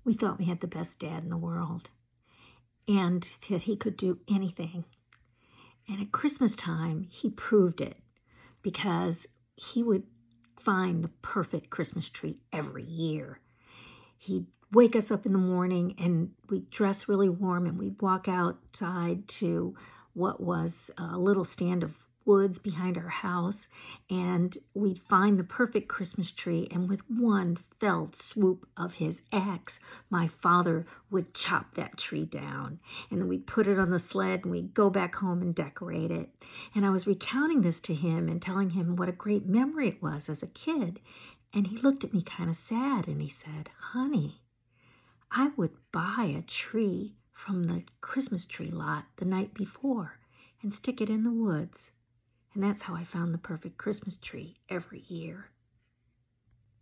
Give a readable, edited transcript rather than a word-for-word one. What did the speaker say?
We thought we had the best dad in the world and that he could do anything. And at Christmas time, he proved it because he would find the perfect Christmas tree every year. He'd wake us up in the morning and we'd dress really warm and we'd walk outside to what was a little stand of woods behind our house, and we'd find the perfect Christmas tree, and with one fell swoop of his axe, my father would chop that tree down, and then we'd put it on the sled and we'd go back home and decorate it. And I was recounting this to him and telling him what a great memory it was as a kid, and he looked at me kind of sad and he said, "Honey, I would buy a tree from the Christmas tree lot the night before and stick it in the woods." And that's how I found the perfect Christmas tree every year.